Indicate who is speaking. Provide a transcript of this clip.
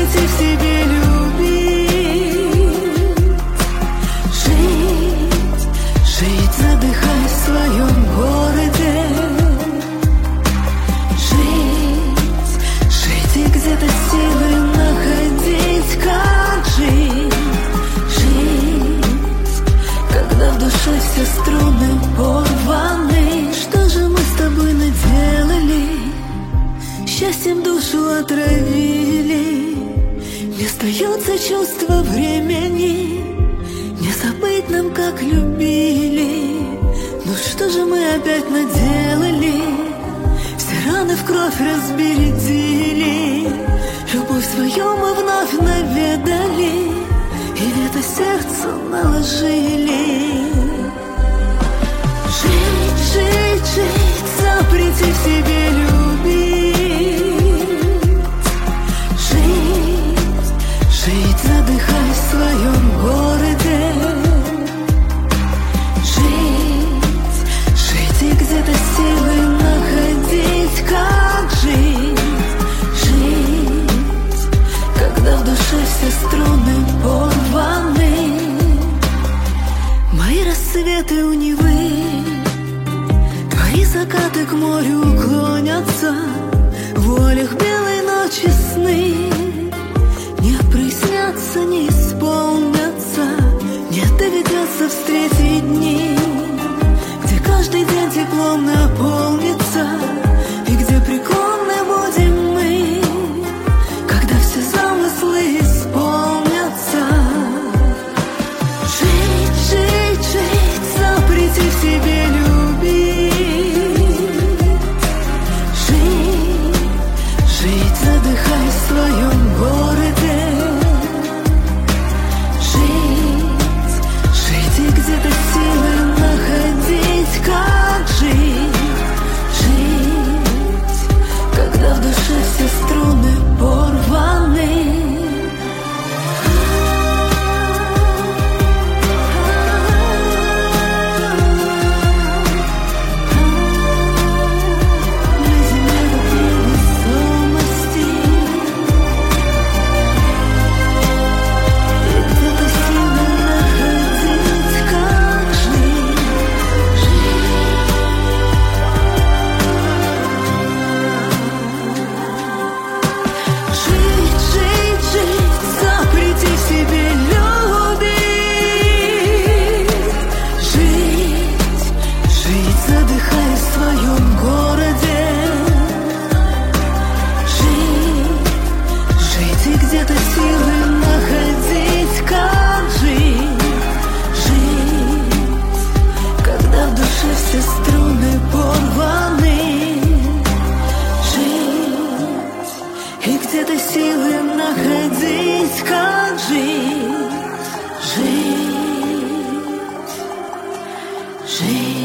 Speaker 1: запрети в себе любить. Жить, задыхай в своем городе. Жить и где-то силы находить. Как жить, когда в душе все струны порваны? Что же мы с тобой наделали? Счастьем душу отравили. Не остается чувства времени. Не забыть нам, как любили. Ну что же мы опять наделали? Все раны в кровь разбередили. Любовь свою мы вновь наведали. И это сердце наложили. Жить, запрети в себе любить. Жить, задыхай в своем городе. Жить и где-то силы находить. Как жить, когда в душе все струны порваны? Мои рассветы у Невы, твои закаты к морю клонятся. В волях белой ночи сны не прояснятся, не исполнятся. Нет, доведется встретить дни, где каждый день теплом наполнится. И где преклонны будем мы, когда все замыслы исполнятся. Жить, запрети в себе любить. Жить, задыхай в своем городе. Жить и где-то силы находить. Как жить, когда в душе все струны порваны? Все струны порваны. Жить и где-то силы находить. Как жить, жить.